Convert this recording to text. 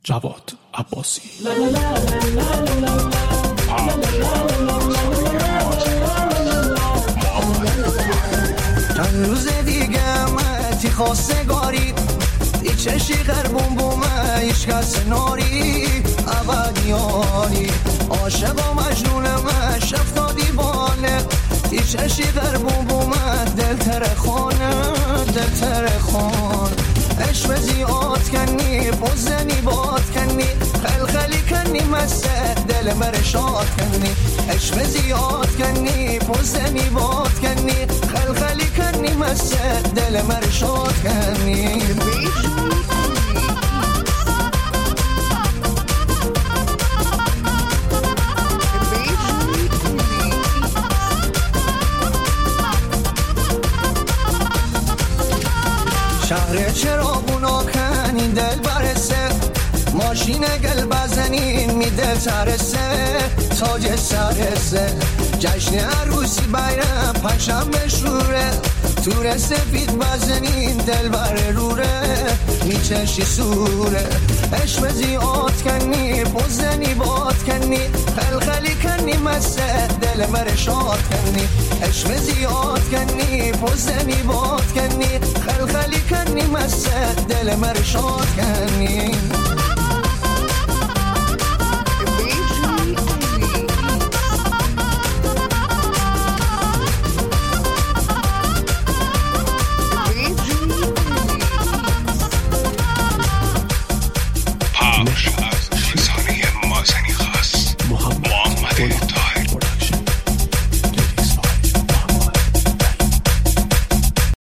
جواد عباسی. چند روز دیگه متی خواستگاری ای چشی غربون بومه ایش کس ناری ابدیانی عاشق و مجنونم شفتا دیوانه ای چشی غربون بومه دل ترخانه دل ترخان عشق زیاد کنی بزنی باد کنی خلخلی کنی مسته دل مرشاد کنی عشق زیاد کنی بزنی باد کنی خلخلی کنی مسته دل مرشاد کنی شهر چراغونا کنین دل برسه ماشین گل بزنین می دل ترسه تاج سرسه جشن عروسی بیرم پنجشنبه شوره تور سفید بزنین دل بر روره می چشی سوره عشق زیاد کنی بزنی باد کنی خلخلی کنی مسته دل مرشاد کنی عشق زیاد کنی بزنی باد کنی خلخلی کنی مسته دل مرشاد کنی